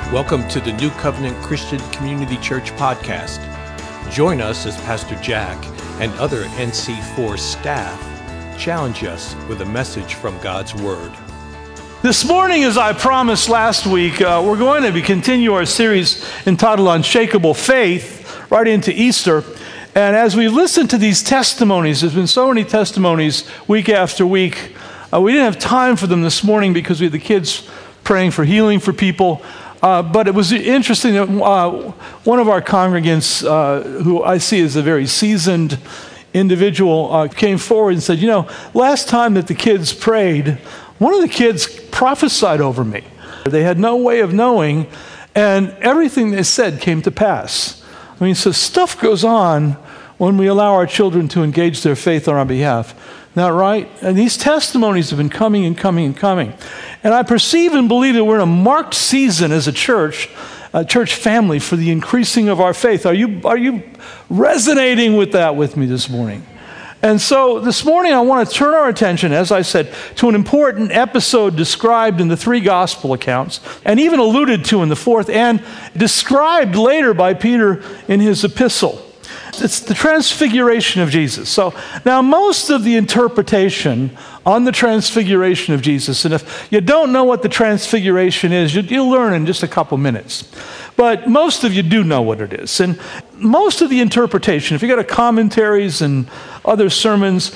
Welcome to the New Covenant Christian Community Church podcast. Join us as Pastor Jack and other NC4 staff challenge us with a message from God's Word. This morning, as I promised last week, we're going to continue our series entitled Unshakable Faith right into Easter. And as we listen to these testimonies, there's been so many testimonies week after week. We didn't have time for them this morning because we had the kids praying for healing for people. But it was interesting that one of our congregants, who I see as a very seasoned individual, came forward and said, last time that the kids prayed, one of the kids prophesied over me. They had no way of knowing, and everything they said came to pass. So stuff goes on when we allow our children to engage their faith on our behalf. Isn't that right? And these testimonies have been coming and coming and coming. And I perceive and believe that we're in a marked season as a church family for the increasing of our faith. Are you resonating with that with me this morning? And so this morning I want to turn our attention, as I said, to an important episode described in the three gospel accounts, and even alluded to in the fourth, and described later by Peter in his epistle. It's the transfiguration of Jesus. So now most of the interpretation on the transfiguration of Jesus, and if you don't know what the transfiguration is, you'll learn in just a couple minutes. But most of you do know what it is. And most of the interpretation, if you go to commentaries and other sermons,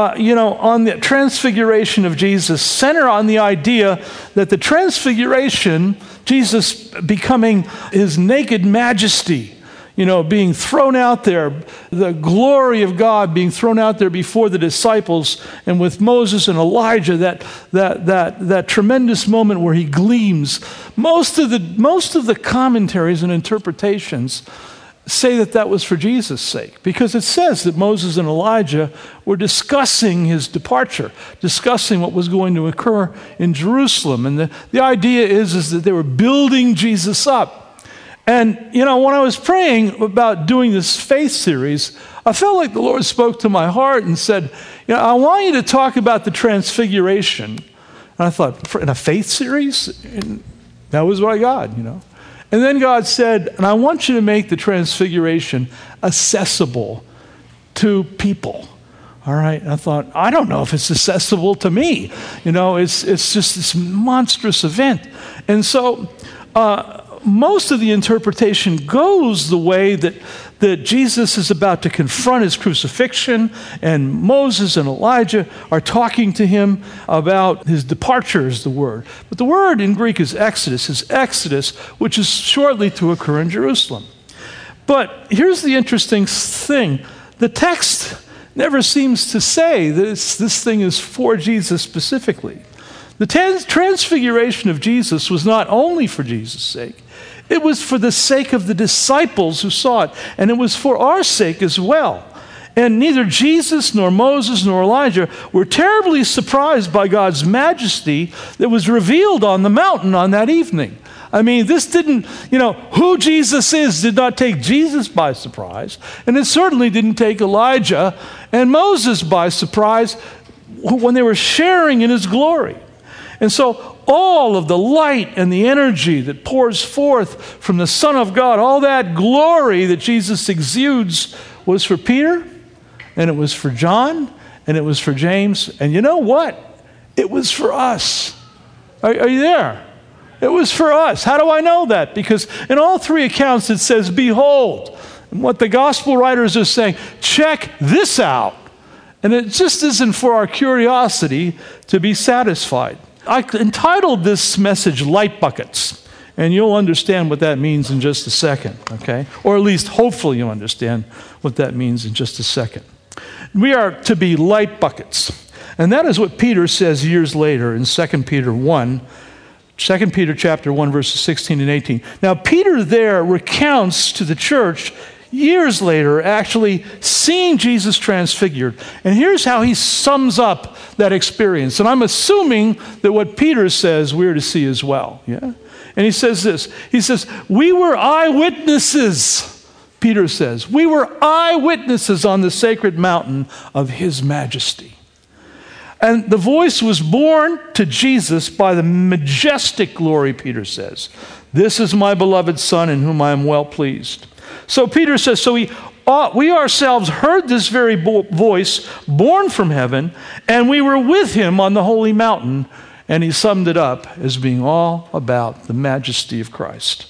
on the transfiguration of Jesus, center on the idea that the transfiguration, Jesus becoming his naked majesty, being thrown out there, the glory of God being thrown out there before the disciples, and with Moses and Elijah, that tremendous moment where he gleams. Most of the commentaries and interpretations say that was for Jesus' sake, because it says that Moses and Elijah were discussing his departure, discussing what was going to occur in Jerusalem. And the idea is that they were building Jesus up. And, when I was praying about doing this faith series, I felt like the Lord spoke to my heart and said, I want you to talk about the transfiguration. And I thought, in a faith series? And that was what I got, And then God said, and I want you to make the transfiguration accessible to people. All right. And I thought, I don't know if it's accessible to me. It's just this monstrous event. And so, most of the interpretation goes the way that Jesus is about to confront his crucifixion, and Moses and Elijah are talking to him about his departure, is the word. But the word in Greek is Exodus, which is shortly to occur in Jerusalem. But here's the interesting thing. The text never seems to say that this thing is for Jesus specifically. The transfiguration of Jesus was not only for Jesus' sake, it was for the sake of the disciples who saw it, and it was for our sake as well. And neither Jesus nor Moses nor Elijah were terribly surprised by God's majesty that was revealed on the mountain on that evening. This didn't, who Jesus is did not take Jesus by surprise, and it certainly didn't take Elijah and Moses by surprise when they were sharing in his glory. And so all of the light and the energy that pours forth from the Son of God, all that glory that Jesus exudes, was for Peter, and it was for John, and it was for James. And you know what? It was for us. Are you there? It was for us. How do I know that? Because in all three accounts it says, behold. And what the gospel writers are saying, check this out. And it just isn't for our curiosity to be satisfied. I entitled this message Light Buckets, and you'll understand what that means in just a second, okay? Or at least hopefully you'll understand what that means in just a second. We are to be light buckets, and that is what Peter says years later in 2 Peter chapter 1, verses 16 and 18. Now, Peter there recounts to the church years later actually seeing Jesus transfigured. And here's how he sums up that experience. And I'm assuming that what Peter says we're to see as well. Yeah? And he says this. He says, we were eyewitnesses, Peter says. We were eyewitnesses on the sacred mountain of his majesty. And the voice was borne to Jesus by the majestic glory, Peter says. This is my beloved Son in whom I am well pleased. So Peter says, so we ourselves heard this very voice born from heaven, and we were with him on the holy mountain. And he summed it up as being all about the majesty of Christ.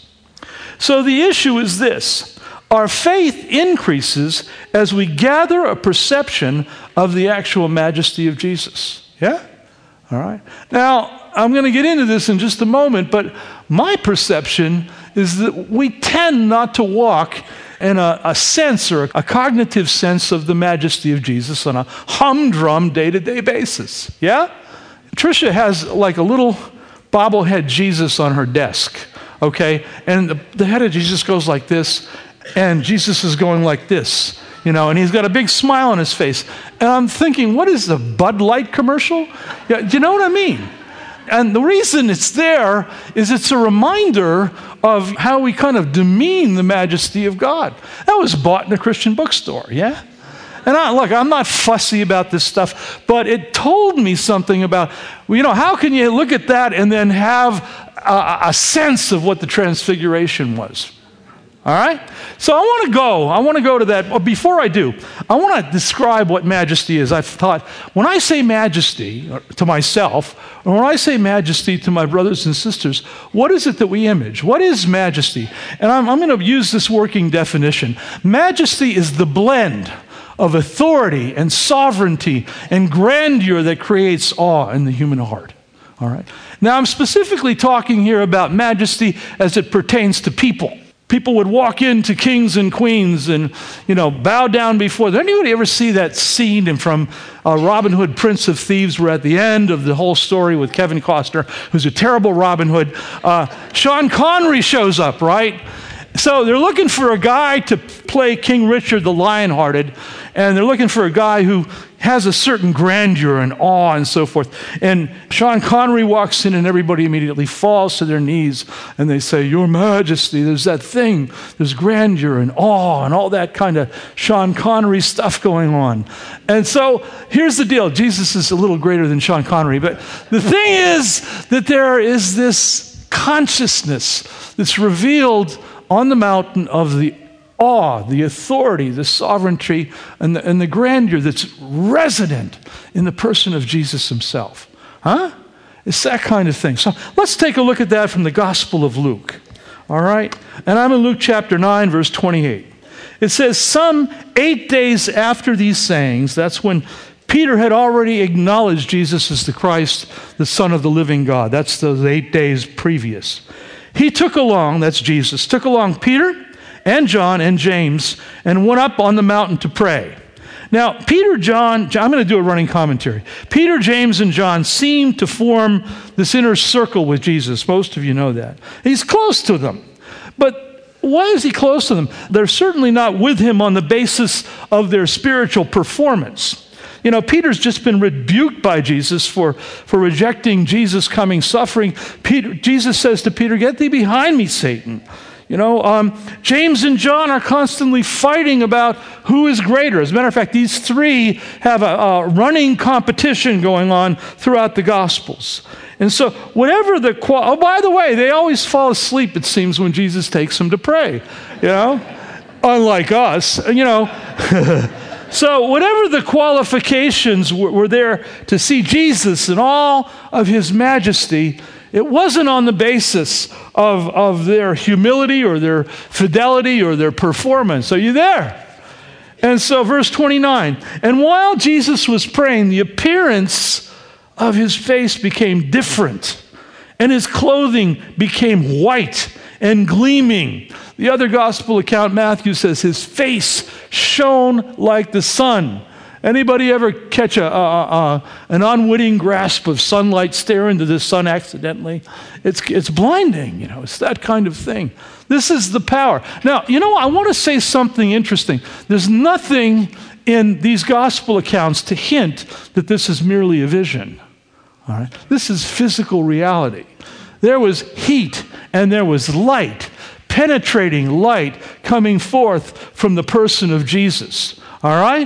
So the issue is this. Our faith increases as we gather a perception of the actual majesty of Jesus. Yeah? All right. Now, I'm going to get into this in just a moment, but my perception is that we tend not to walk in a sense or a cognitive sense of the majesty of Jesus on a humdrum day-to-day basis. Yeah? Tricia has like a little bobblehead Jesus on her desk, okay? And the head of Jesus goes like this, and Jesus is going like this, and he's got a big smile on his face. And I'm thinking, what is the Bud Light commercial? Yeah, do you know what I mean? And the reason it's there is it's a reminder of how we kind of demean the majesty of God. That was bought in a Christian bookstore, yeah? And I'm not fussy about this stuff, but it told me something about, how can you look at that and then have a sense of what the transfiguration was? All right? So I want to go to that. But before I do, I want to describe what majesty is. I've thought, when I say majesty to myself, or when I say majesty to my brothers and sisters, what is it that we image? What is majesty? And I'm going to use this working definition. Majesty is the blend of authority and sovereignty and grandeur that creates awe in the human heart. All right? Now, I'm specifically talking here about majesty as it pertains to people. People would walk into kings and queens and, bow down before them. Anybody ever see that scene from Robin Hood, Prince of Thieves? We're at the end of the whole story with Kevin Costner, who's a terrible Robin Hood. Sean Connery shows up, right? So they're looking for a guy to play King Richard the Lionhearted, and they're looking for a guy who has a certain grandeur and awe and so forth. And Sean Connery walks in and everybody immediately falls to their knees and they say, "Your Majesty," there's that thing, there's grandeur and awe and all that kind of Sean Connery stuff going on. And so here's the deal. Jesus is a little greater than Sean Connery, but the thing is that there is this consciousness that's revealed on the mountain of the awe, the authority, the sovereignty, and the grandeur that's resident in the person of Jesus himself. Huh? It's that kind of thing. So let's take a look at that from the Gospel of Luke. All right? And I'm in Luke chapter 9, verse 28. It says, some 8 days after these sayings, that's when Peter had already acknowledged Jesus as the Christ, the Son of the living God. That's those 8 days previous. He took along, that's Jesus, took along Peter and John and James and went up on the mountain to pray. Now, Peter, John, I'm going to do a running commentary. Peter, James, and John seem to form this inner circle with Jesus. Most of you know that. He's close to them. But why is he close to them? They're certainly not with him on the basis of their spiritual performance. Peter's just been rebuked by Jesus for rejecting Jesus' coming suffering. Jesus says to Peter, "Get thee behind me, Satan." James and John are constantly fighting about who is greater. As a matter of fact, these three have a running competition going on throughout the Gospels. And so whatever oh, by the way, they always fall asleep, it seems, when Jesus takes them to pray, unlike us, So whatever the qualifications were there to see Jesus in all of his majesty, it wasn't on the basis of their humility or their fidelity or their performance. Are you there? And so verse 29, and while Jesus was praying, the appearance of his face became different, and his clothing became white and gleaming. The other gospel account, Matthew, says his face shone like the sun. Anybody ever catch an unwitting grasp of sunlight, stare into the sun accidentally? It's blinding, it's that kind of thing. This is the power. Now, I want to say something interesting. There's nothing in these gospel accounts to hint that this is merely a vision. All right? This is physical reality. There was heat and there was light, penetrating light coming forth from the person of Jesus. All right?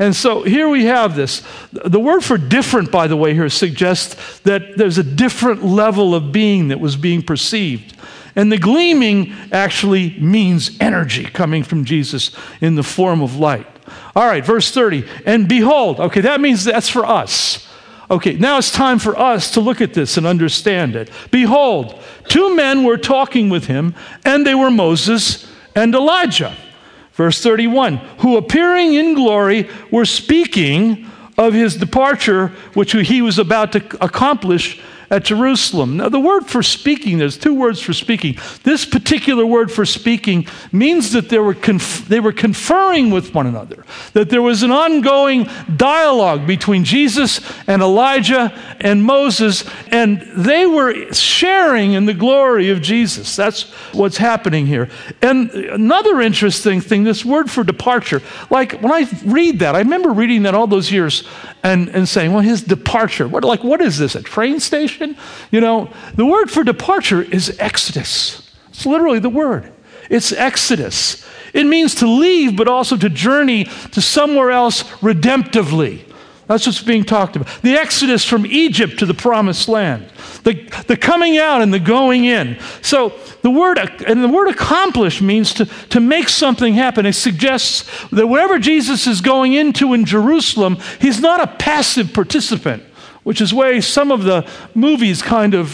And so here we have this. The word for different, by the way, here suggests that there's a different level of being that was being perceived. And the gleaming actually means energy coming from Jesus in the form of light. All right, verse 30. And behold, okay, that means that's for us. Okay, now it's time for us to look at this and understand it. Behold, two men were talking with him, and they were Moses and Elijah. Verse 31, who appearing in glory were speaking of his departure, which he was about to accomplish at Jerusalem. Now, the word for speaking, there's two words for speaking. This particular word for speaking means that they were conferring with one another, that there was an ongoing dialogue between Jesus and Elijah and Moses, and they were sharing in the glory of Jesus. That's what's happening here. And another interesting thing, this word for departure, like when I read that, I remember reading that all those years and saying, well, his departure, what is this, a train station? You know, the word for departure is exodus. It's literally the word. It's exodus. It means to leave, but also to journey to somewhere else redemptively. That's what's being talked about. The exodus from Egypt to the promised land. The coming out and the going in. So the word accomplish means to make something happen. It suggests that whatever Jesus is going into in Jerusalem, he's not a passive participant, which is way some of the movies kind of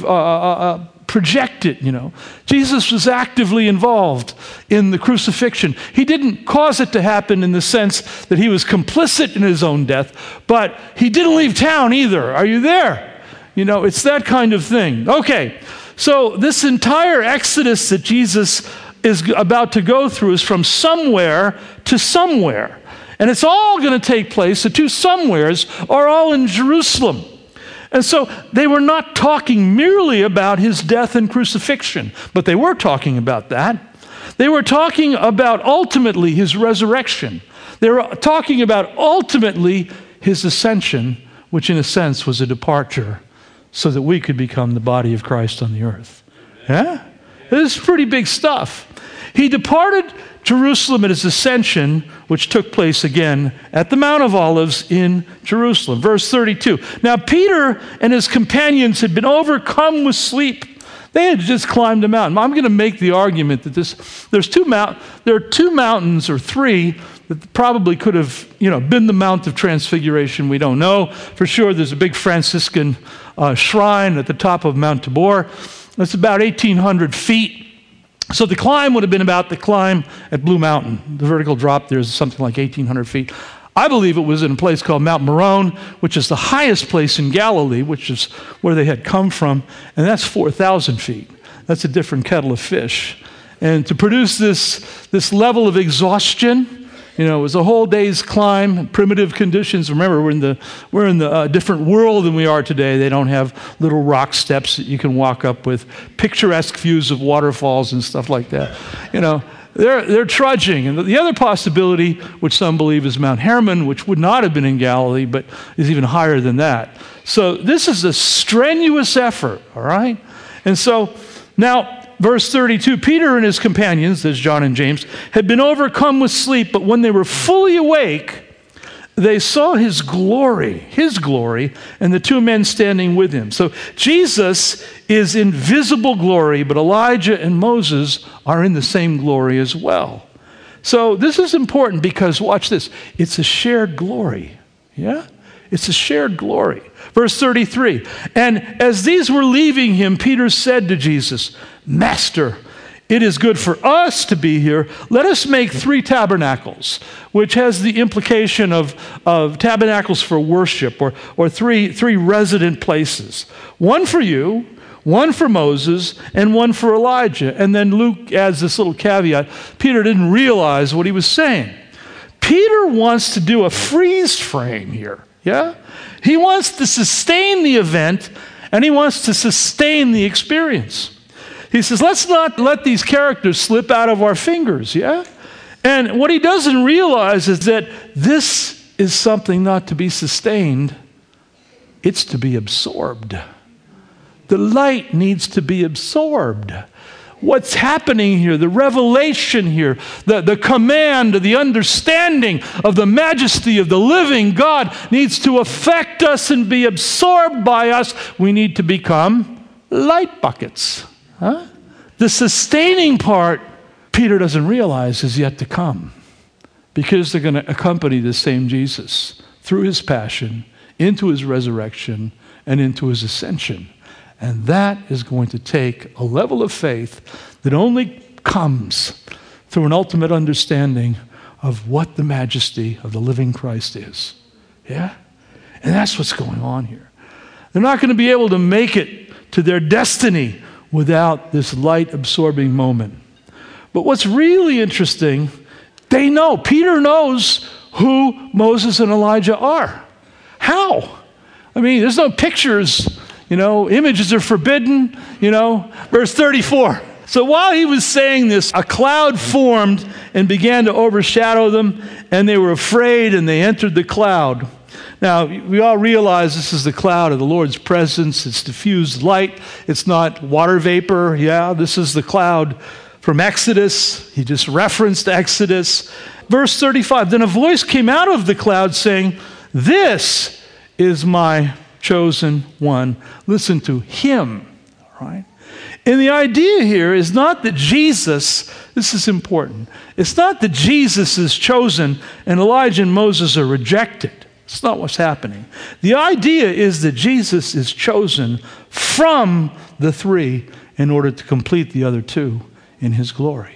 project it, you know. Jesus was actively involved in the crucifixion. He didn't cause it to happen in the sense that he was complicit in his own death, but he didn't leave town either. Are you there? You know, it's that kind of thing. Okay, so this entire exodus that Jesus is about to go through is from somewhere to somewhere. And it's all going to take place, the two somewheres are all in Jerusalem. And so they were not talking merely about his death and crucifixion, but they were talking about that. They were talking about ultimately his resurrection. They were talking about ultimately his ascension, which in a sense was a departure so that we could become the body of Christ on the earth. Yeah? This is pretty big stuff. He departed Jerusalem at his ascension, which took place again at the Mount of Olives in Jerusalem. Verse 32. Now Peter and his companions had been overcome with sleep. They had just climbed a mountain. I'm going to make the argument that there are two mountains or three that probably could have, been the Mount of Transfiguration. We don't know for sure. There's a big Franciscan shrine at the top of Mount Tabor. It's about 1,800 feet. So the climb would have been about the climb at Blue Mountain. The vertical drop there is something like 1,800 feet. I believe it was in a place called Mount Meron, which is the highest place in Galilee, which is where they had come from, and that's 4,000 feet. That's a different kettle of fish. And to produce this level of exhaustion, it was a whole day's climb, primitive conditions. Remember, we're in the different world than we are today. They don't have little rock steps that you can walk up with, picturesque views of waterfalls and stuff like that. They're trudging. And the other possibility, which some believe, is Mount Hermon, which would not have been in Galilee, but is even higher than that. So this is a strenuous effort, all right? And so now, verse 32, Peter and his companions, there's John and James, had been overcome with sleep, but when they were fully awake, they saw his glory, and the two men standing with him. So Jesus is in visible glory, but Elijah and Moses are in the same glory as well. So this is important because, watch this, it's a shared glory. Yeah? It's a shared glory. Verse 33, and as these were leaving him, Peter said to Jesus, Master, it is good for us to be here. Let us make 3 tabernacles, which has the implication of tabernacles for worship, or three resident places. One for you, one for Moses, and one for Elijah. And then Luke adds this little caveat. Peter didn't realize what he was saying. Peter wants to do a freeze frame here. Yeah? He wants to sustain the event, and he wants to sustain the experience. He says, let's not let these characters slip out of our fingers, yeah? And what he doesn't realize is that this is something not to be sustained, it's to be absorbed. The light needs to be absorbed. what's happening here, the revelation here, the command, the understanding of the majesty of the living God needs to affect us and be absorbed by us. We need to become light buckets. The sustaining part, Peter doesn't realize, is yet to come, because they're going to accompany the same Jesus through his passion, into his resurrection, and into his ascension. And that is going to take a level of faith that only comes through an ultimate understanding of what the majesty of the living Christ is. Yeah? And that's what's going on here. They're not going to be able to make it to their destiny without this light-absorbing moment. But what's really interesting, they know, Peter knows who Moses and Elijah are. How? I mean, there's no pictures, images are forbidden, Verse 34. So while he was saying this, a cloud formed and began to overshadow them, and they were afraid, and they entered the cloud. Now, we all realize this is the cloud of the Lord's presence. It's diffused light. It's not water vapor. Yeah, this is the cloud from Exodus. He just referenced Exodus. Verse 35, then a voice came out of the cloud saying, "This is my chosen one. Listen to him." All right? And the idea here is not that Jesus, this is important, it's not that Jesus is chosen and Elijah and Moses are rejected. It's not what's happening. The idea is that Jesus is chosen from the three in order to complete the other two in his glory.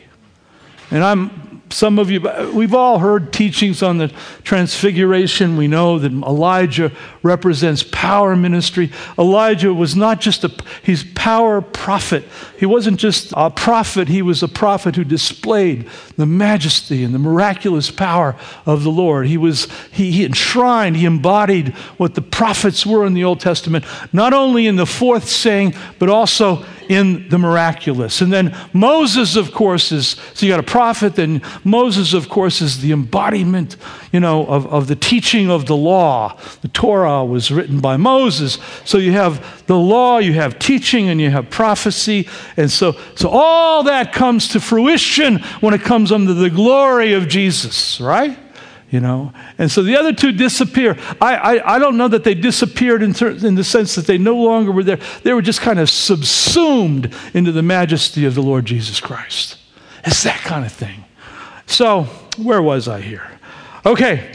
And some of you, we've all heard teachings on the transfiguration. We know that Elijah represents power ministry. Elijah was not just he's power prophet. He wasn't just a prophet, he was a prophet who displayed the majesty and the miraculous power of the Lord. He enshrined, he embodied what the prophets were in the Old Testament, not only in the fourth saying, but also in the miraculous. And then Moses, of course, so you got a prophet, then Moses, of course, is the embodiment, of the teaching of the law. The Torah was written by Moses. So you have the law, you have teaching, and you have prophecy. And so all that comes to fruition when it comes under the glory of Jesus, right? And so the other two disappear. I don't know that they disappeared in the sense that they no longer were there. They were just kind of subsumed into the majesty of the Lord Jesus Christ. It's that kind of thing. So where was I here? Okay.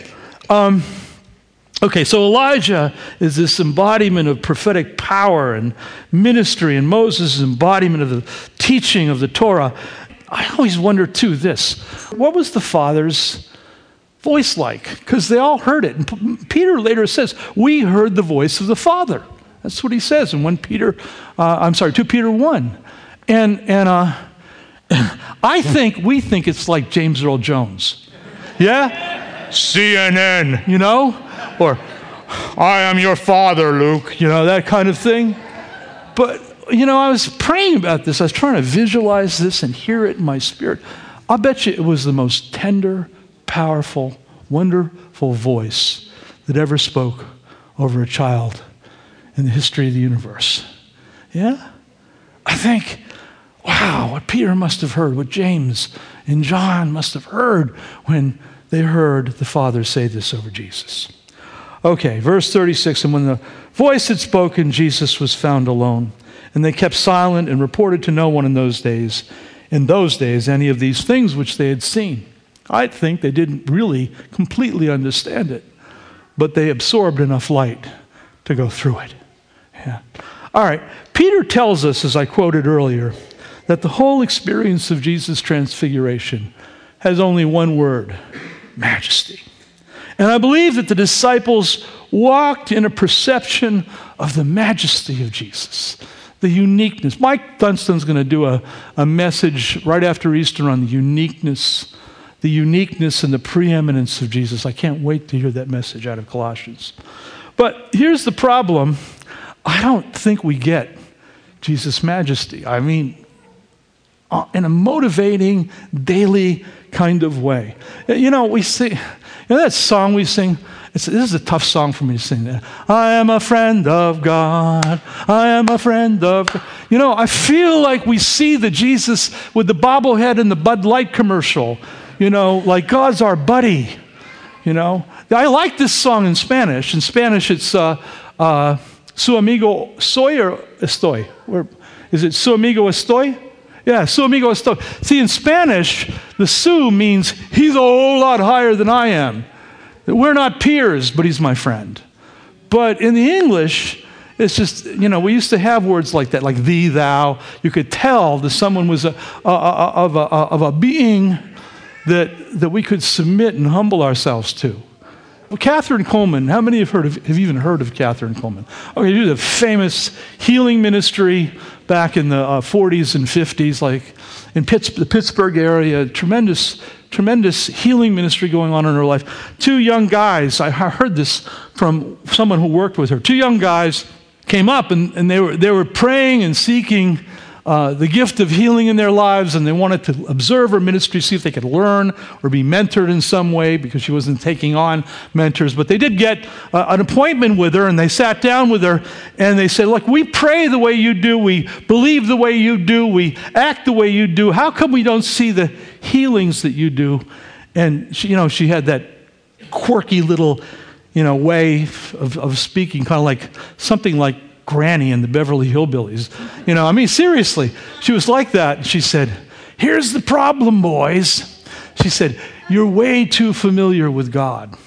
So Elijah is this embodiment of prophetic power and ministry, and Moses is embodiment of the teaching of the Torah. I always wonder too this. What was the Father's voice like? Because they all heard it. And Peter later says, we heard the voice of the Father. That's what he says in 2 Peter 1. And we think it's like James Earl Jones. Yeah? CNN, or I am your father, Luke, that kind of thing. But, I was praying about this. I was trying to visualize this and hear it in my spirit. I'll bet you it was the most tender, powerful, wonderful voice that ever spoke over a child in the history of the universe. Yeah? I think, wow, what Peter must have heard, what James and John must have heard when they heard the Father say this over Jesus. Okay, verse 36, and when the voice had spoken, Jesus was found alone. And they kept silent and reported to no one in those days, any of these things which they had seen. I think they didn't really completely understand it, but they absorbed enough light to go through it. Yeah. All right, Peter tells us, as I quoted earlier, that the whole experience of Jesus' transfiguration has only one word: majesty. And I believe that the disciples walked in a perception of the majesty of Jesus, the uniqueness. Mike Dunstan's going to do a message right after Easter on the uniqueness and the preeminence of Jesus. I can't wait to hear that message out of Colossians. But here's the problem. I don't think we get Jesus' majesty. I mean, in a motivating, daily kind of way. We sing, that song we sing, this is a tough song for me to sing that. I am a friend of God. I am a friend of God. I feel like we see the Jesus with the bobblehead in the Bud Light commercial, like God's our buddy, I like this song in Spanish. In Spanish, it's Su amigo soy or estoy? Or is it Su amigo estoy? Yeah, Su amigo estoy. See, in Spanish, the su means he's a whole lot higher than I am. We're not peers, but he's my friend. But in the English, it's just, we used to have words like that, like thee, thou. You could tell that someone was of a being that we could submit and humble ourselves to. Well, Catherine Coleman, how many have even heard of Catherine Coleman? Okay, she did a famous healing ministry back in the 40s and 50s, like in the Pittsburgh area, tremendous healing ministry going on in her life. Two young guys, I heard this from someone who worked with her. Two young guys came up and they were praying and seeking the gift of healing in their lives, and they wanted to observe her ministry, see if they could learn or be mentored in some way, because she wasn't taking on mentors. But they did get an appointment with her, and they sat down with her, and they said, look, we pray the way you do, we believe the way you do, we act the way you do. How come we don't see the healings that you do? And she had that quirky little way of speaking, kind of like something like Granny in the Beverly Hillbillies. Seriously, she was like that. She said, here's the problem, boys. She said, you're way too familiar with God.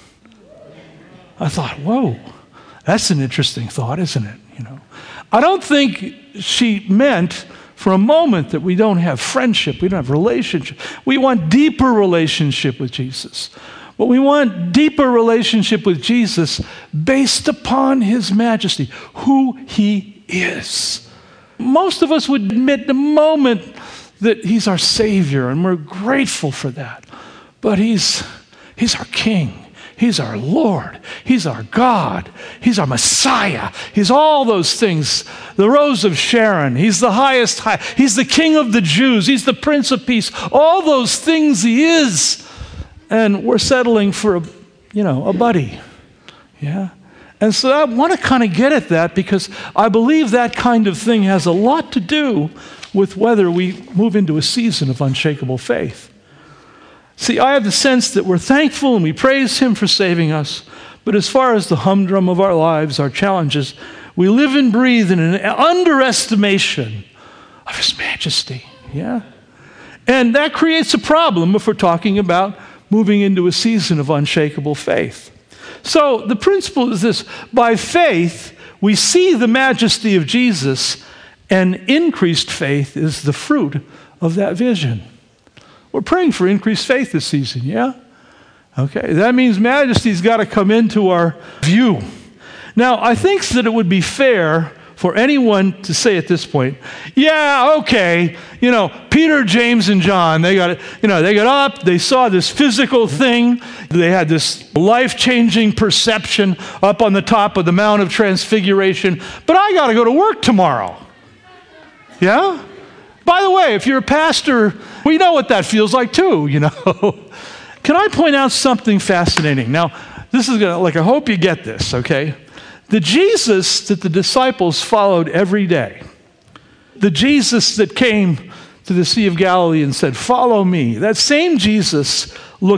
I thought, whoa, that's an interesting thought, isn't it? I don't think she meant for a moment that we don't have friendship, we don't have relationship. We want deeper relationship with Jesus. But we want deeper relationship with Jesus based upon his majesty, who he is. Most of us would admit the moment that he's our Savior, and we're grateful for that. But he's our King. He's our Lord. He's our God. He's our Messiah. He's all those things. The Rose of Sharon. He's the highest high. He's the King of the Jews. He's the Prince of Peace. All those things he is. And we're settling for a buddy. Yeah? And so I want to kind of get at that, because I believe that kind of thing has a lot to do with whether we move into a season of unshakable faith. See, I have the sense that we're thankful and we praise him for saving us, but as far as the humdrum of our lives, our challenges, we live and breathe in an underestimation of his majesty. Yeah? And that creates a problem if we're talking about moving into a season of unshakable faith. So the principle is this: by faith, we see the majesty of Jesus, and increased faith is the fruit of that vision. We're praying for increased faith this season, yeah? Okay, that means majesty's got to come into our view. Now, I think that it would be fair for anyone to say at this point, yeah, okay, Peter, James, and John, they got up, they saw this physical thing, they had this life-changing perception up on the top of the Mount of Transfiguration, but I got to go to work tomorrow. Yeah? By the way, if you're a pastor, we know what that feels like too, Can I point out something fascinating? Now, this is I hope you get this, okay? The Jesus that the disciples followed every day, the Jesus that came to the Sea of Galilee and said, follow me, that same Jesus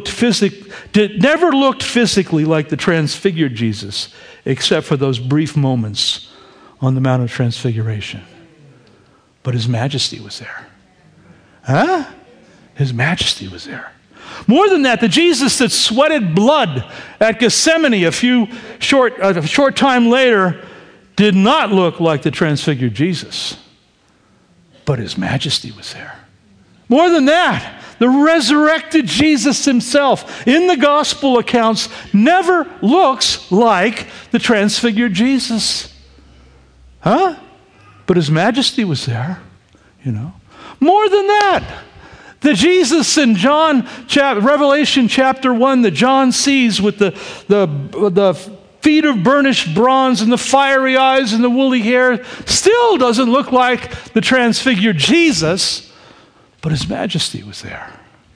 never looked physically like the transfigured Jesus, except for those brief moments on the Mount of Transfiguration. But his majesty was there. Huh? His majesty was there. More than that, the Jesus that sweated blood at Gethsemane a short time later did not look like the transfigured Jesus, but his majesty was there. More than that, the resurrected Jesus himself in the gospel accounts never looks like the transfigured Jesus. Huh? But his majesty was there, More than that, the Jesus in Revelation chapter 1 that John sees with the feet of burnished bronze and the fiery eyes and the woolly hair still doesn't look like the transfigured Jesus, but his majesty was there.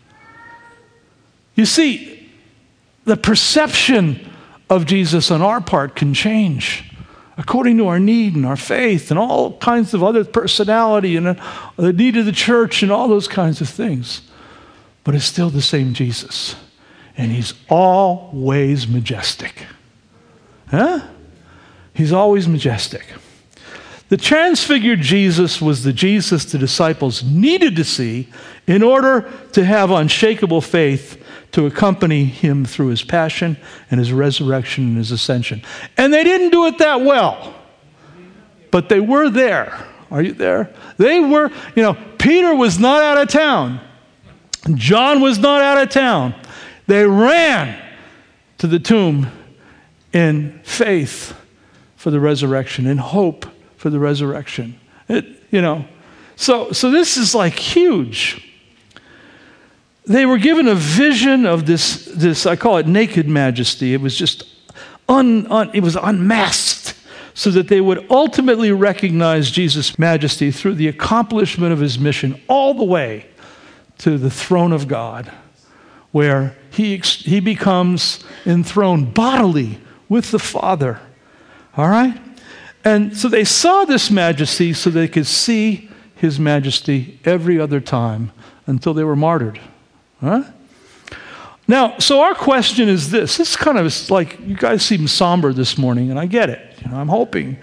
You see, the perception of Jesus on our part can change according to our need and our faith and all kinds of other personality and the need of the church and all those kinds of things. But it's still the same Jesus. And he's always majestic. Huh? He's always majestic. The transfigured Jesus was the Jesus the disciples needed to see in order to have unshakable faith to accompany him through his passion and his resurrection and his ascension. And they didn't do it that well, but they were there. Are you there? They were, Peter was not out of town. John was not out of town. They ran to the tomb in faith for the resurrection, in hope for the resurrection. So this is like huge. They were given a vision of this I call it naked majesty. It was just it was unmasked so that they would ultimately recognize Jesus' majesty through the accomplishment of his mission all the way to the throne of God, where he becomes enthroned bodily with the Father. All right? And so they saw this majesty so they could see his majesty every other time until they were martyred. Huh? Now, so our question is this. This kind of is like, you guys seem somber this morning, and I get it. I'm hoping.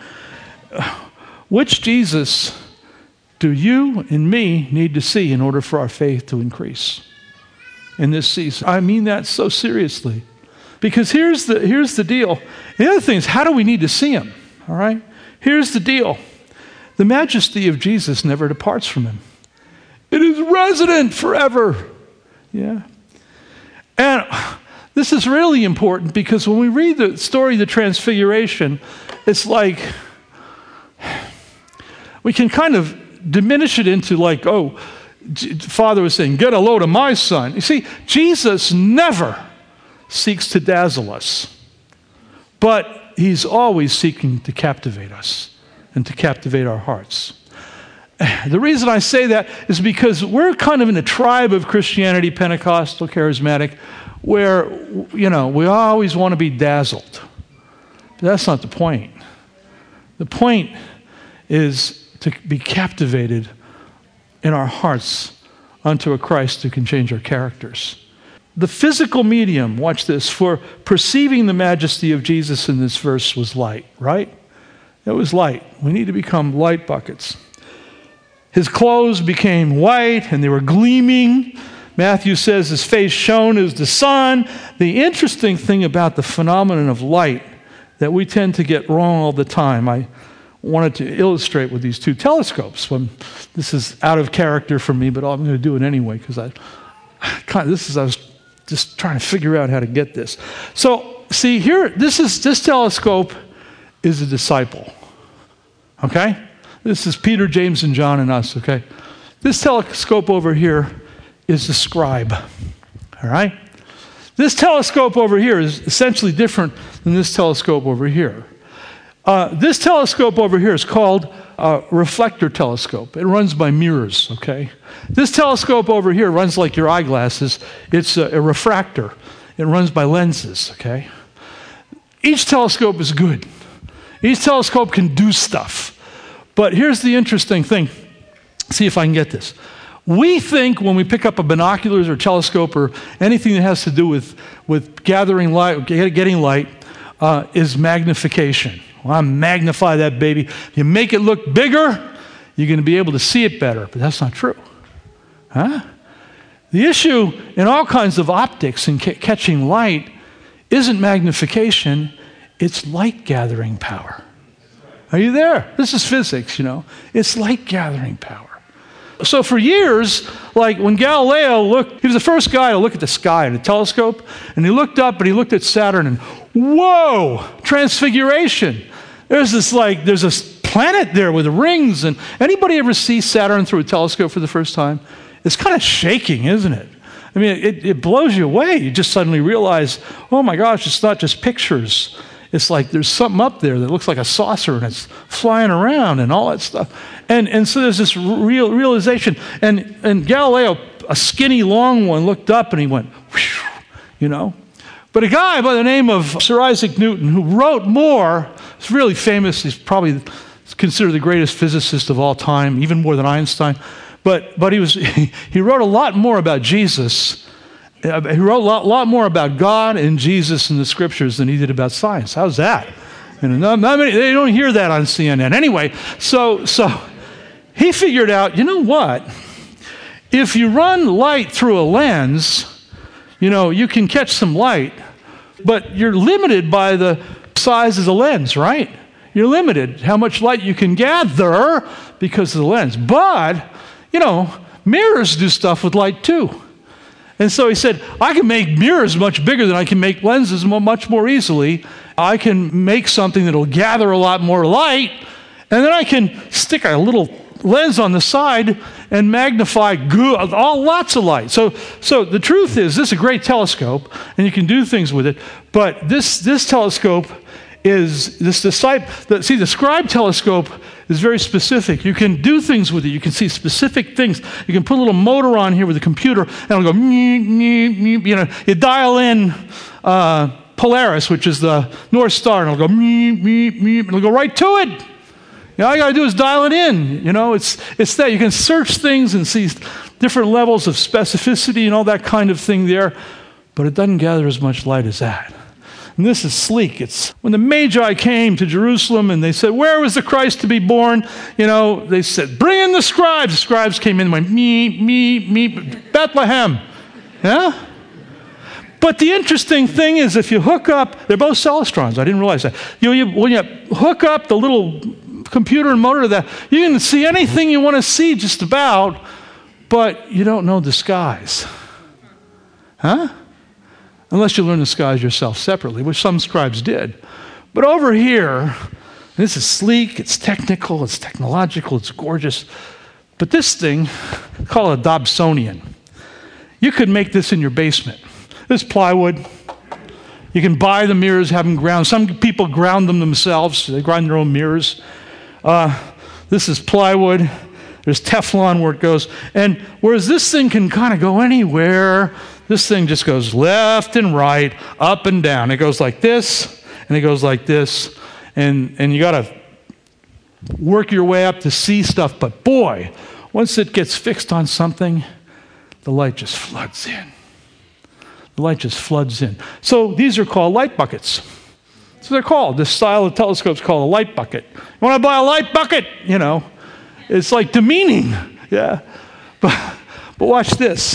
Which Jesus do you and me need to see in order for our faith to increase in this season? I mean that so seriously. Because here's the deal. The other thing is, how do we need to see him? All right? Here's the deal. The majesty of Jesus never departs from him. It is resident forever. Yeah. And this is really important because when we read the story of the Transfiguration, it's like we can kind of diminish it into like, oh, Father was saying, get a load of my son. You see, Jesus never seeks to dazzle us, but he's always seeking to captivate us and to captivate our hearts. The reason I say that is because we're kind of in a tribe of Christianity, Pentecostal, charismatic, where, we always want to be dazzled. But that's not the point. The point is to be captivated in our hearts unto a Christ who can change our characters. The physical medium, watch this, for perceiving the majesty of Jesus in this verse was light, right? It was light. We need to become light buckets. His clothes became white and they were gleaming. Matthew says his face shone as the sun. The interesting thing about the phenomenon of light that we tend to get wrong all the time, I wanted to illustrate with these two telescopes. This is out of character for me, but I'm going to do it anyway because I was just trying to figure out how to get this. So see here, this telescope is a disciple. Okay? This is Peter, James, and John and us, okay? This telescope over here is the scribe, all right? This telescope over here is essentially different than this telescope over here. This telescope over here is called a reflector telescope. It runs by mirrors, okay? This telescope over here runs like your eyeglasses. It's a refractor. It runs by lenses, okay? Each telescope is good. Each telescope can do stuff. But here's the interesting thing. See if I can get this. We think when we pick up a binoculars or telescope or anything that has to do with gathering light, getting light, is magnification. Well, I magnify that baby. You make it look bigger, you're going to be able to see it better. But that's not true. Huh? The issue in all kinds of optics and catching light isn't magnification, it's light gathering power. Are you there? This is physics, It's light gathering power. So for years, like when Galileo he was the first guy to look at the sky in a telescope, and he looked up and he looked at Saturn and, whoa, transfiguration. There's a planet there with rings, and anybody ever see Saturn through a telescope for the first time? It's kind of shaking, isn't it? I mean, it blows you away. You just suddenly realize, oh my gosh, it's not just pictures. It's like there's something up there that looks like a saucer and it's flying around and all that stuff. And so there's this realization. And Galileo, a skinny, long one, looked up and he went, whew, you know. But a guy by the name of Sir Isaac Newton, who wrote more, he's really famous, he's probably considered the greatest physicist of all time, even more than Einstein. But he wrote a lot more about Jesus. He wrote a lot more about God and Jesus in the scriptures than he did about science. How's that? You know, not many, they don't hear that on CNN. Anyway, so he figured out, you know what? If you run light through a lens, you know, you can catch some light, but you're limited by the size of the lens, right? You're limited how much light you can gather because of the lens. But, you know, mirrors do stuff with light too. And so he said, I can make mirrors much bigger than I can make lenses much more easily. I can make something that'll gather a lot more light, and then I can stick a little lens on the side and magnify lots of light. So the truth is, this is a great telescope, and you can do things with it, but this telescope is the Scribe telescope is very specific. You can do things with it. You can see specific things. You can put a little motor on here with a computer, and it'll go, you know, you dial in Polaris, which is the North Star, and it'll go, and it'll go right to it. You know, all you got to do is dial it in. You know, it's that. You can search things and see different levels of specificity and all that kind of thing there, but it doesn't gather as much light as that. And this is sleek. It's when the Magi came to Jerusalem and they said, where was the Christ to be born? You know, they said, bring in the scribes. The scribes came in and went, me, Bethlehem. Yeah? But the interesting thing is if you hook up, they're both Celestrons. I didn't realize that. When you hook up the little computer and motor to that, you can see anything you want to see just about, but you don't know the skies. Huh? Unless you learn the skies yourself separately, which some scribes did. But over here, this is sleek, it's technical, it's technological, it's gorgeous. But this thing, call it a Dobsonian. You could make this in your basement. This plywood. You can buy the mirrors, have them ground. Some people ground them themselves. They grind their own mirrors. This is plywood. There's Teflon where it goes. And whereas this thing can kind of go anywhere, this thing just goes left and right, up and down. It goes like this, and it goes like this. And you got to work your way up to see stuff. But boy, once it gets fixed on something, the light just floods in. The light just floods in. So these are called light buckets. So they're called. This style of telescope is called a light bucket. You want to buy a light bucket? You know, it's like demeaning. Yeah. But watch this.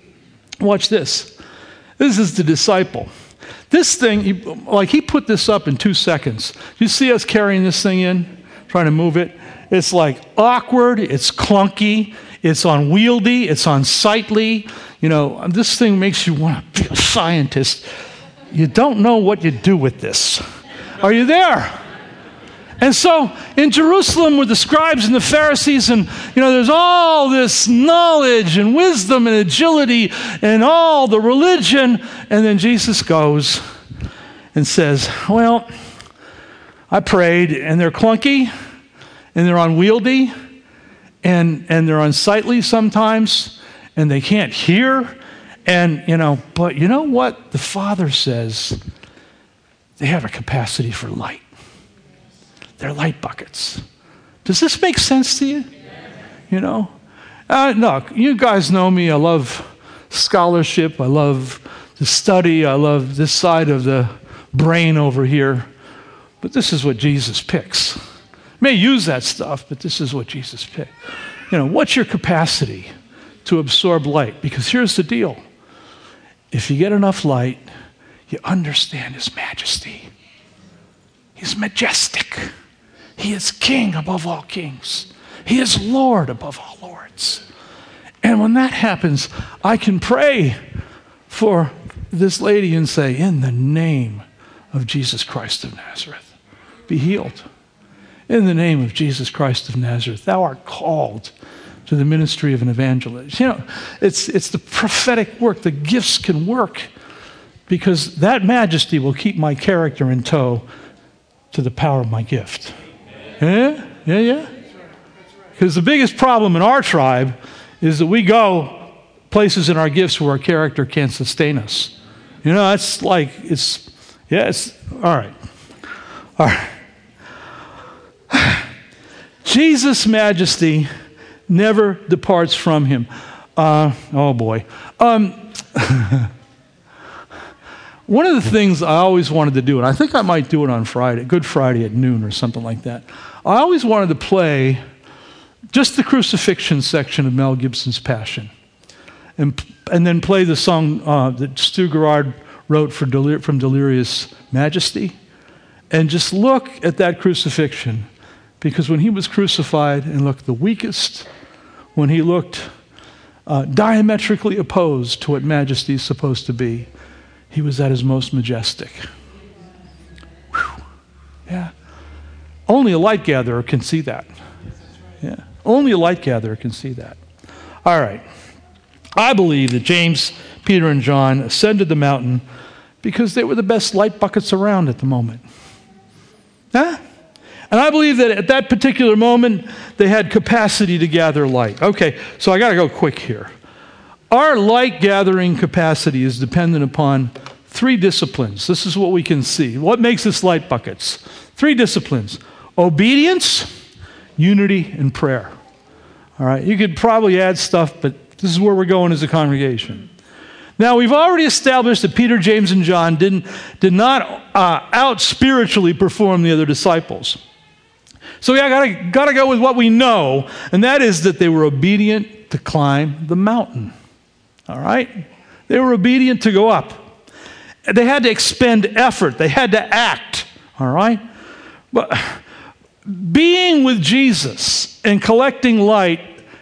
Watch this. This is the disciple. This thing, he put this up in 2 seconds. You see us carrying this thing in, trying to move it? It's like awkward, it's clunky, it's unwieldy, it's unsightly. You know, this thing makes you want to be a scientist. You don't know what you do with this. Are you there? And so in Jerusalem with the scribes and the Pharisees, and you know, there's all this knowledge and wisdom and agility and all the religion, and then Jesus goes and says, well, I prayed, and they're clunky, and they're unwieldy, and they're unsightly sometimes, and they can't hear, and you know, but you know what? The Father says they have a capacity for light. They're light buckets. Does this make sense to you? You know? No, you guys know me. I love scholarship. I love to study. I love this side of the brain over here. But this is what Jesus picks. May use that stuff, but this is what Jesus picked. You know, what's your capacity to absorb light? Because here's the deal. If you get enough light, you understand His majesty. He's majestic. He is King above all kings. He is Lord above all lords. And when that happens, I can pray for this lady and say, in the name of Jesus Christ of Nazareth, be healed. In the name of Jesus Christ of Nazareth, thou art called to the ministry of an evangelist. You know, it's the prophetic work. The gifts can work. because that majesty will keep my character in tow to the power of my gift. Yeah? Because the biggest problem in our tribe is that we go places in our gifts where our character can't sustain us. That's like, it's all right. Jesus' majesty never departs from him. Oh boy. One of the things I always wanted to do, and I think I might do it on Friday, Good Friday at noon or something like that. I always wanted to play just the crucifixion section of Mel Gibson's Passion, and then play the song that Stu Gerard wrote from Delirious Majesty, and just look at that crucifixion, because when he was crucified and looked the weakest, when he looked diametrically opposed to what majesty is supposed to be, he was at his most majestic. Whew. Yeah. Only a light gatherer can see that. Yeah. Only a light gatherer can see that. All right. I believe that James, Peter, and John ascended the mountain because they were the best light buckets around at the moment. Huh? And I believe that at that particular moment, they had capacity to gather light. Okay, so I got to go quick here. Our light gathering capacity is dependent upon 3 disciplines. This is what we can see. What makes us light buckets? 3 disciplines: obedience, unity, and prayer. All right, you could probably add stuff, but this is where we're going as a congregation. Now, we've already established that Peter, James, and John did not out-spiritually perform the other disciples. So we got to go with what we know, and that is that they were obedient to climb the mountain. All right? They were obedient to go up. They had to expend effort. They had to act. All right? But being with Jesus and collecting light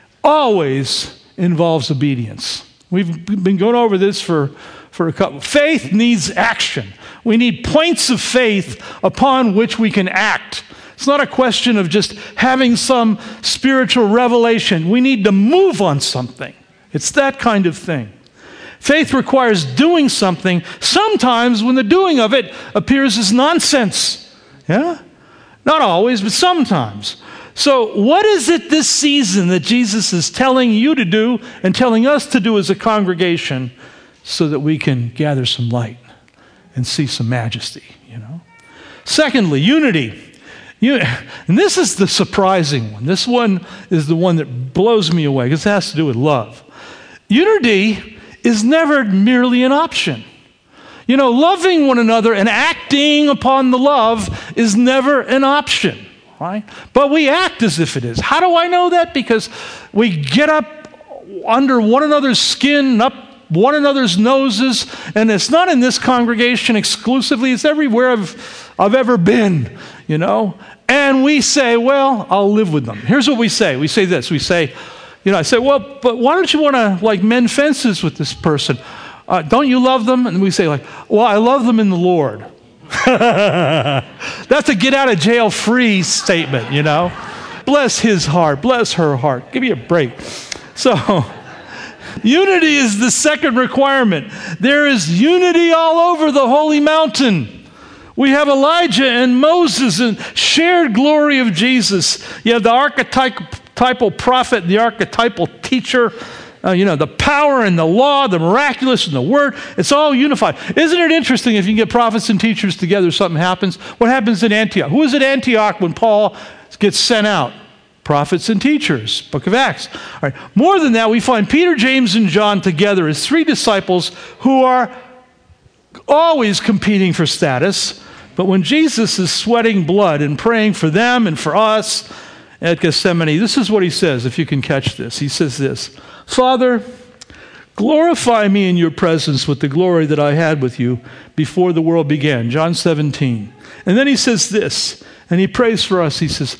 always involves obedience. We've been going over this for a couple. Faith needs action. We need points of faith upon which we can act. It's not a question of just having some spiritual revelation. We need to move on something. It's that kind of thing. Faith requires doing something, sometimes when the doing of it appears as nonsense. Yeah? Not always, but sometimes. So what is it this season that Jesus is telling you to do and telling us to do as a congregation so that we can gather some light and see some majesty, Secondly, unity. And this is the surprising one. This one is the one that blows me away because it has to do with love. Unity is never merely an option. Loving one another and acting upon the love is never an option, right? But we act as if it is. How do I know that? Because we get up under one another's skin, up one another's noses, and it's not in this congregation exclusively. It's everywhere I've ever been, And we say, well, I'll live with them. Here's what we say. We say this. We say, I say, well, but why don't you want to mend fences with this person? Don't you love them? And we say well, I love them in the Lord. That's a get out of jail free statement, Bless his heart. Bless her heart. Give me a break. So, unity is the second requirement. There is unity all over the holy mountain. We have Elijah and Moses and shared glory of Jesus. You have the archetypal prophet, the archetypal teacher, the power and the law, the miraculous and the word. It's all unified. Isn't it interesting if you can get prophets and teachers together, something happens? What happens in Antioch? Who is at Antioch when Paul gets sent out? Prophets and teachers, Book of Acts. All right. More than that, we find Peter, James, and John together as 3 disciples who are always competing for status. But when Jesus is sweating blood and praying for them and for us at Gethsemane, this is what he says, if you can catch this. He says this: Father, glorify me in your presence with the glory that I had with you before the world began. John 17. And then he says this, and he prays for us. He says,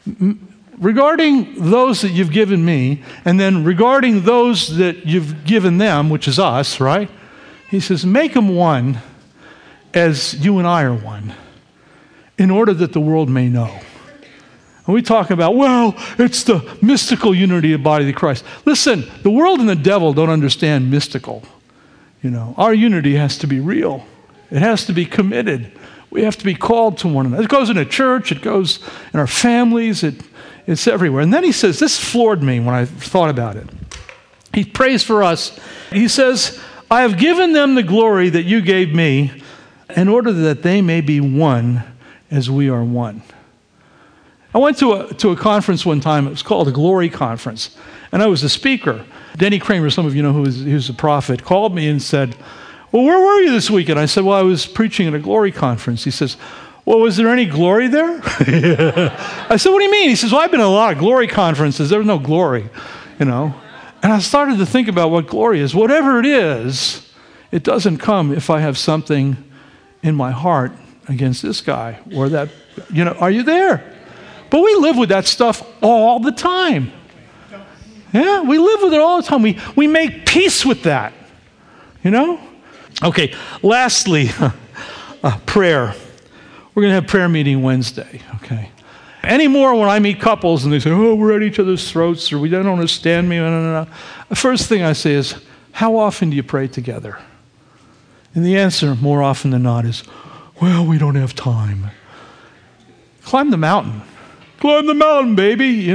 regarding those that you've given me, and then regarding those that you've given them, which is us, right? He says, make them one as you and I are one, in order that the world may know. And we talk about, well, it's the mystical unity of the body of Christ. Listen, the world and the devil don't understand mystical. Our unity has to be real. It has to be committed. We have to be called to one another. It goes in a church. It goes in our families. It's everywhere. And then he says, this floored me when I thought about it. He prays for us. He says, I have given them the glory that you gave me in order that they may be one as we are one. I went to a conference one time. It was called a Glory Conference. And I was the speaker. Denny Kramer, some of you know who was a prophet, called me and said, well, where were you this weekend? I said, well, I was preaching at a Glory Conference. He says, well, was there any glory there? I said, what do you mean? He says, well, I've been at a lot of Glory Conferences. There was no glory, And I started to think about what glory is. Whatever it is, it doesn't come if I have something in my heart against this guy or that, are you there? But we live with that stuff all the time. Yeah, we live with it all the time. We make peace with that, Okay, lastly, prayer. We're going to have prayer meeting Wednesday, okay? Anymore when I meet couples and they say, oh, we're at each other's throats or we don't understand me. No. The first thing I say is, how often do you pray together? And the answer, more often than not, is, well, we don't have time. Climb the mountain. Climb the mountain, baby.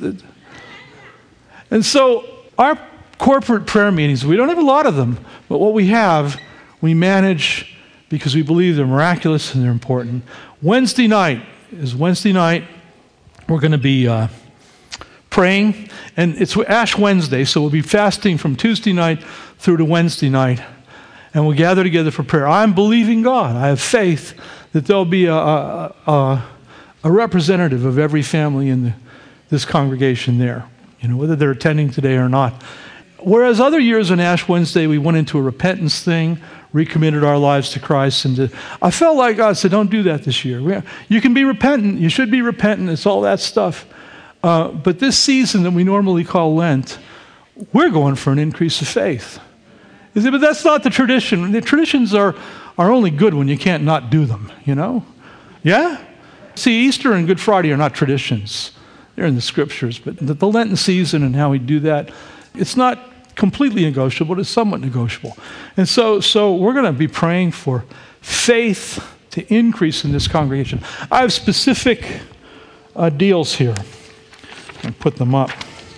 And so our corporate prayer meetings, we don't have a lot of them, but what we have, we manage because we believe they're miraculous and they're important. Wednesday night. We're going to be praying, and it's Ash Wednesday, so we'll be fasting from Tuesday night through to Wednesday night, and we'll gather together for prayer. I'm believing God. I have faith that there'll be a representative of every family in this congregation there, whether they're attending today or not. Whereas other years on Ash Wednesday, we went into a repentance thing, recommitted our lives to Christ. And I felt like God said, don't do that this year. You can be repentant. You should be repentant. It's all that stuff. But this season that we normally call Lent, we're going for an increase of faith. But that's not the tradition. The traditions are only good when you can't not do them, Yeah? See, Easter and Good Friday are not traditions. They're in the Scriptures. But the Lenten season and how we do that, it's not completely negotiable. It's somewhat negotiable. And so we're going to be praying for faith to increase in this congregation. I have specific deals here. I'll put them up.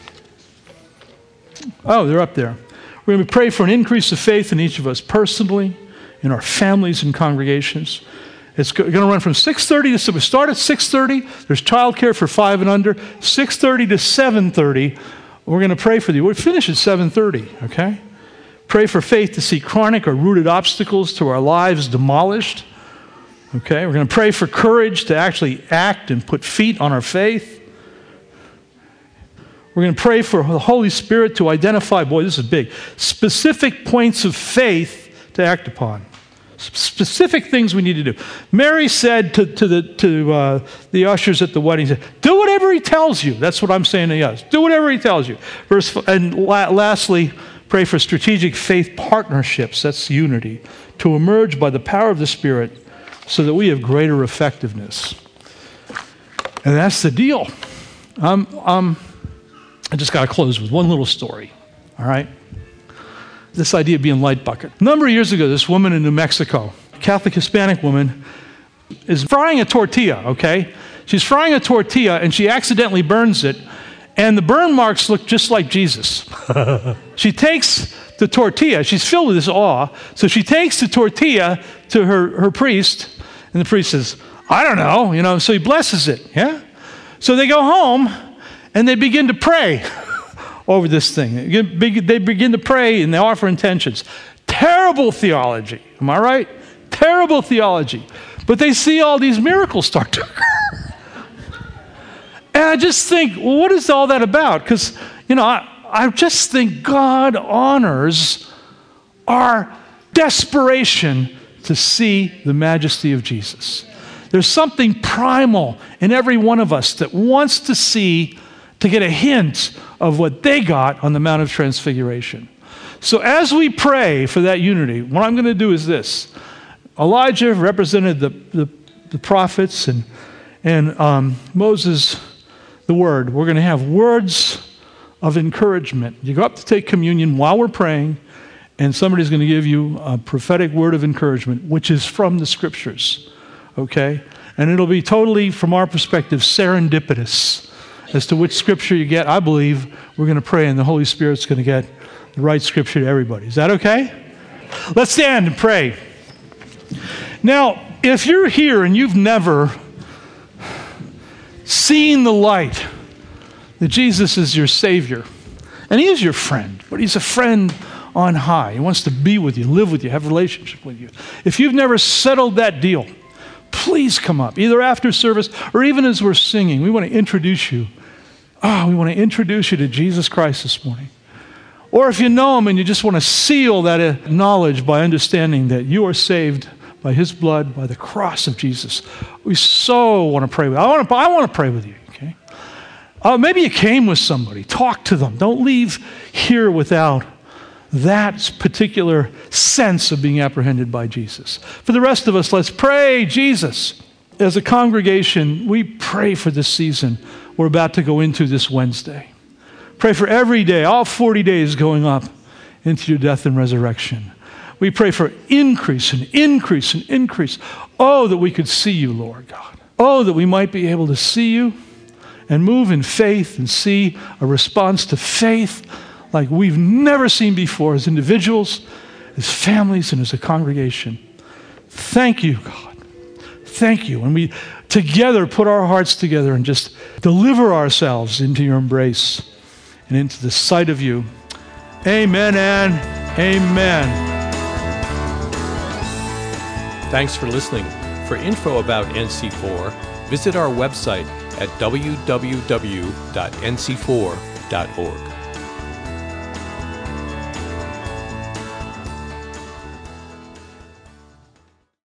Oh, they're up there. We're going to pray for an increase of faith in each of us personally, in our families and congregations. It's going to run from 6:30 so we start at 6:30. There's childcare for 5 and under. 6:30 to 7:30. We're going to pray for you. We'll finish at 7:30, okay? Pray for faith to see chronic or rooted obstacles to our lives demolished. Okay? We're going to pray for courage to actually act and put feet on our faith. We're going to pray for the Holy Spirit to identify, boy, this is big, specific points of faith to act upon. Specific things we need to do. Mary said to the ushers at the wedding, do whatever he tells you. That's what I'm saying to us. Do whatever he tells you. Lastly, pray for strategic faith partnerships, that's unity, to emerge by the power of the Spirit so that we have greater effectiveness. And that's the deal. I just got to close with one little story, all right? This idea of being light bucket. A number of years ago, this woman in New Mexico, a Catholic Hispanic woman, is frying a tortilla, okay? She's frying a tortilla, and she accidentally burns it, and the burn marks look just like Jesus. She takes the tortilla. She's filled with this awe, so she takes the tortilla to her priest, and the priest says, I don't know, so he blesses it, yeah? So they go home, and they begin to pray over this thing. They begin to pray and they offer intentions. Terrible theology. Am I right? Terrible theology. But they see all these miracles start to occur. And I just think, well, what is all that about? Because, I just think God honors our desperation to see the majesty of Jesus. There's something primal in every one of us that wants to get a hint of what they got on the Mount of Transfiguration. So as we pray for that unity, what I'm going to do is this. Elijah represented the prophets and Moses, the Word. We're going to have words of encouragement. You go up to take communion while we're praying, and somebody's going to give you a prophetic word of encouragement, which is from the Scriptures, okay? And it'll be totally, from our perspective, serendipitous as to which Scripture you get. I believe we're going to pray, and the Holy Spirit's going to get the right Scripture to everybody. Is that okay? Let's stand and pray. Now, if you're here and you've never seen the light that Jesus is your Savior, and He is your friend, but He's a friend on high. He wants to be with you, live with you, have a relationship with you. If you've never settled that deal, please come up, either after service or even as we're singing. We want to introduce you. We want to introduce you to Jesus Christ this morning. Or if you know Him and you just want to seal that knowledge by understanding that you are saved by His blood, by the cross of Jesus, we so want to pray with you. I want to pray with you, okay? Maybe you came with somebody. Talk to them. Don't leave here without that particular sense of being apprehended by Jesus. For the rest of us, let's pray, Jesus. As a congregation, we pray for this season we're about to go into this Wednesday. Pray for every day, all 40 days going up into your death and resurrection. We pray for increase and increase and increase. Oh, that we could see you, Lord God. Oh, that we might be able to see you and move in faith and see a response to faith like we've never seen before as individuals, as families, and as a congregation. Thank you, God. Thank you. And we together put our hearts together and just deliver ourselves into your embrace and into the sight of you. Amen and amen. Thanks for listening. For info about NC4, visit our website at www.nc4.org.